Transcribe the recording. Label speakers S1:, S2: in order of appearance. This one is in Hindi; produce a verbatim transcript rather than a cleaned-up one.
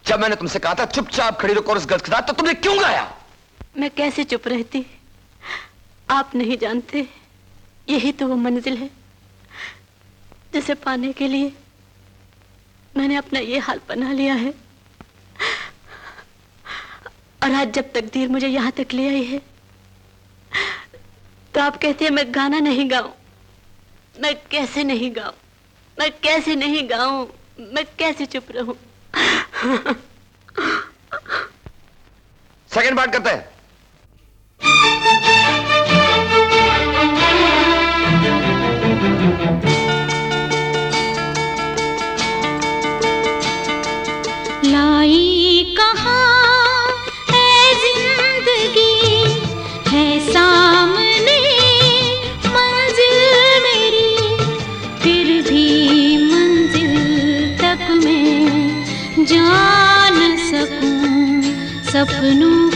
S1: जब मैंने तुमसे कहा था चुपचाप खड़ी रहो कोरस गर्ल्स के साथ, तो तुमने क्यों गाया?
S2: मैं कैसे चुप रहती? आप नहीं जानते, यही तो वो मंजिल है जिसे पाने के लिए मैंने अपना ये हाल बना लिया है। और आज जब तकदीर मुझे यहाँ तक ले आई है, तो आप कहते हैं मैं गाना नहीं गाऊं। मैं कैसे नहीं गाऊं? मैं कैसे नहीं गाऊं? मैं कैसे चुप रहूं?
S1: सेकंड पार्ट करते हैं।
S3: लाई कहाँ है जिंदगी, है सामने मंजिल मेरी, फिर भी मंजिल तक मैं जा न सकूं सपनों